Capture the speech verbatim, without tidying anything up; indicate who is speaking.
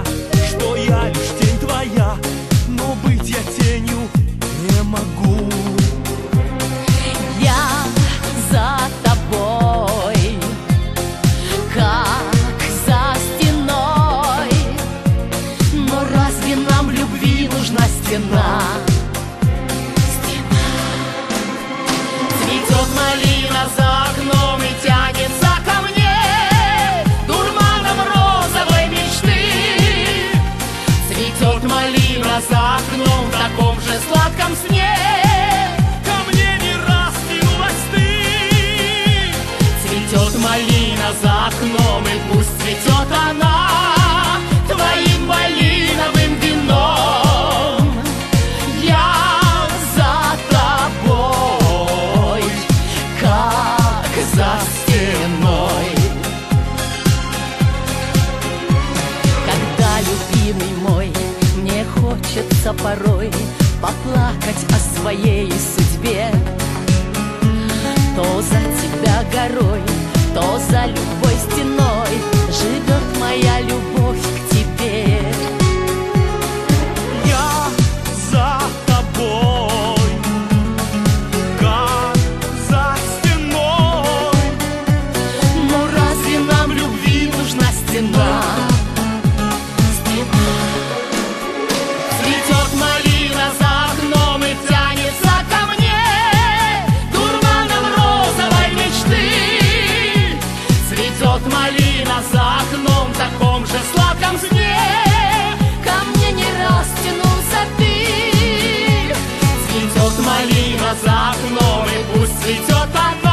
Speaker 1: что я лишь тень твоя, но быть я тенью не могу.
Speaker 2: Я за тобой, как за стеной, но разве нам в любви нужна стена? Стена. Цветет малина за окном и тянется ко мне дурманом розовой мечты. Цветет малина за окном в таком же сладком сне. Цветет малина за окном, и пусть цветет она твоим малиновым вином. Я за тобой, как за стеной. Когда, любимый мой, мне хочется порой поплакать о своей судьбе, то за тебя горой, то за любой стеной живет моя любовь к тебе.
Speaker 1: Я за тобой, как за стеной,
Speaker 2: но разве нам в любви нужна стена? Стена. Цветет малина за окном и тянется ко мне малина за окном в таком же сладком сне. Ко мне не раз тянулся ты. Цветет малина за окном, и пусть цветет она.